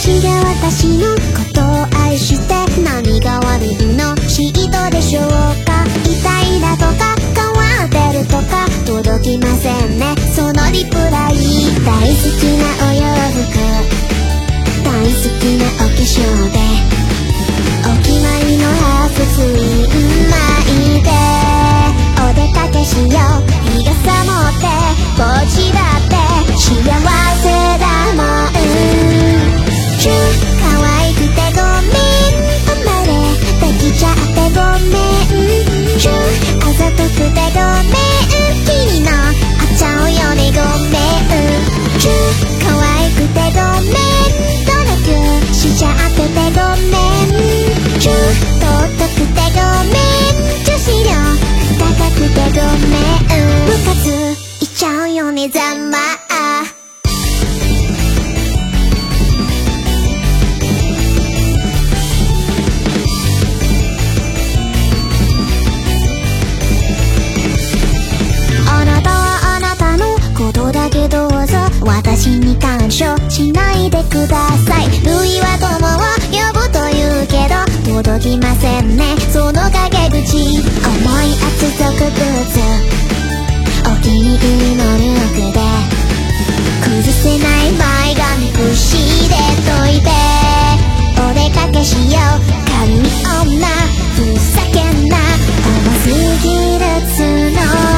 私が私のことを愛して何が悪いの嫉妬でしょうか。痛いだとか変わってるとか届きませんねそのリプライ。大好きなお洋服大好きなお化粧でお決まりのハーフツイン巻いてお出かけしよう日傘持ってぼっちだって幸せだもん。可愛くてごめん生まれできちゃってごめん。あざとくてごめん君のあっちゃうよねごめん。可愛くてごめん努力しちゃっててごめん。尊くてごめん女子力高くてごめん。部活いっちゃうよねざまあ。あなたはあなたのことだけどうぞ私に干渉しないでください。類は友を呼ぶと言うけど届きませんねその陰口。重い厚底ブーツお気に入りのルックで崩せない前髪くしで解いてお出かけしよう神女ふざけんな甘すぎる角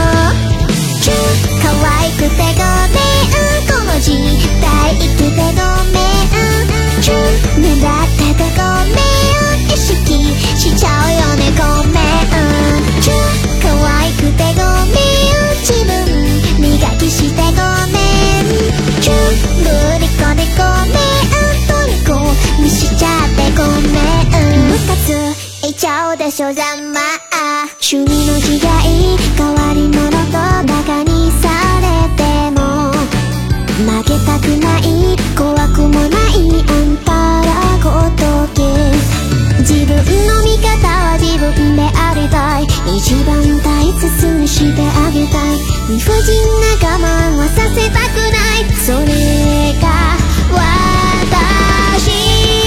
可愛くてごめんこの時代生きてごめん。狙っててごめん意識しちゃうよねごめん。可愛くてごめん自分磨きしてごめん。ぶりこでごめんとにこにしちゃってごめん。ムカついちゃうでしょざまあ。趣味の違い変わり者とバカにされても負けたくない怖くもないあんたらごとき。自分の味方は自分でありたい一番大切にしてあげたい。理不尽な我慢はさせたくないそれが私。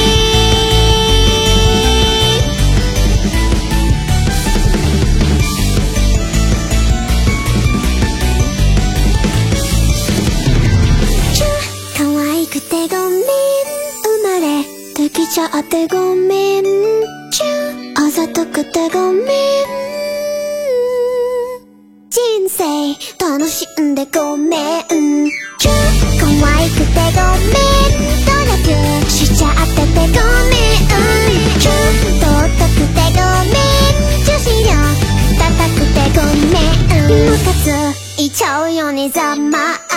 できちゃってごめん。あざとくてごめん。人生楽しんでごめん。可愛くてごめん努力しちゃっててごめん。尊くてごめん女子力高くてごめん。ムカついちゃうよねざま